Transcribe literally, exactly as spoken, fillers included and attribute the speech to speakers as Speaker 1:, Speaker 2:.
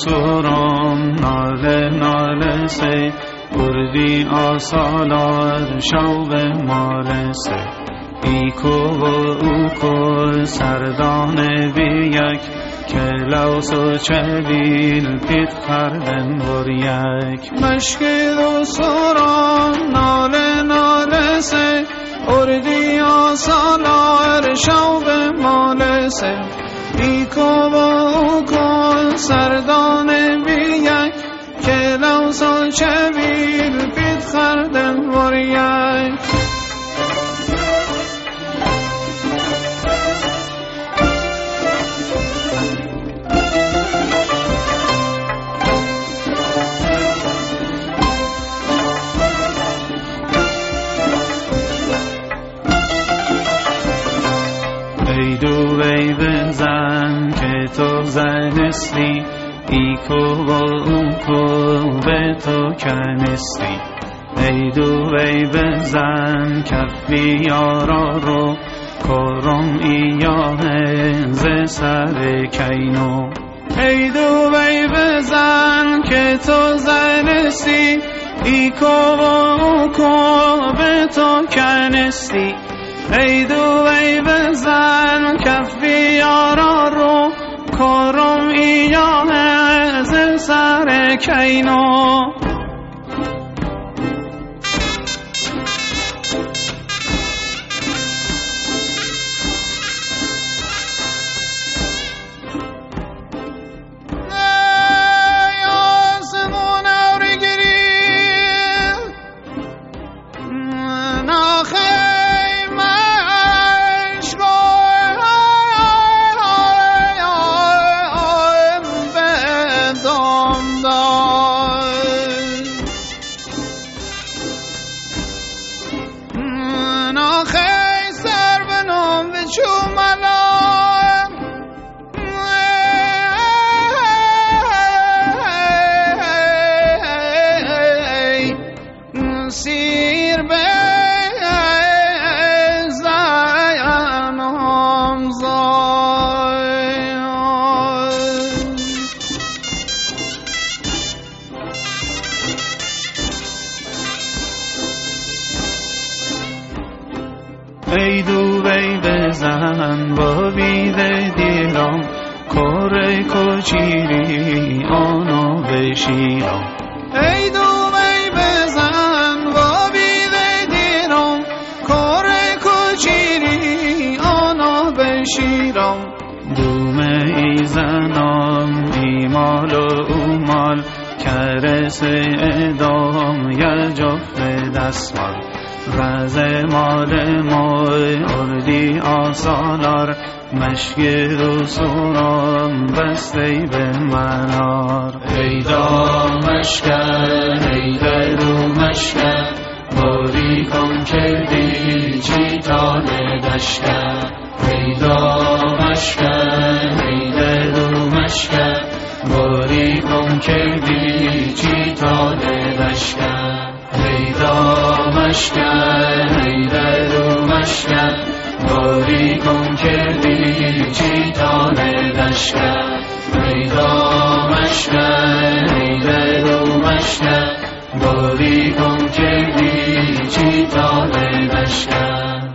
Speaker 1: سرم ناله ناله سی بردی آسالار شوب مال سی ایکو و اوکو سردان بیک که لوس و چویل پیت خردن بر یک مشکل و سرم ناله ناله سی بردی آسالار شوب مال سی ایکو و اوکو سردان بیک که لوس و چویل پیت خردن بر یک ای دو وی بزن که تو زنستی ایکو و اوکو به تو کنستی ای دو وی بزن کف بیارا رو کرم ایاه ز سر کینو ای دو وی بزن که تو زنستی ایکو و اوکو به تو کنستی ای دو وی بزن کف بیارا رو کرم ایاه ز سر کینو سیر به زنم زای ای دو وی بزن با بیده دیرم کره کچیری آنو بشیرم ای دو وی بزن با بیده دیرم کره کچیری آنو بشیرم دومه ای زنم ایمال و اومال کرس ادام یا جفت دستمال رز مال مای اردی آسالار مشکل و سرم بسته به منار ای دا مشکل ای در و مشکل باری کن کردی چی تاله دشکل ای دا مشکل ای در و مشکل باری کن کردی چی تاله دشکل ای دا مشکل ای در و مشکل باری کن کردی چی تاله دشکل ای دا مشکل ای در و مشکل باری کن کردی چی تاله دشکل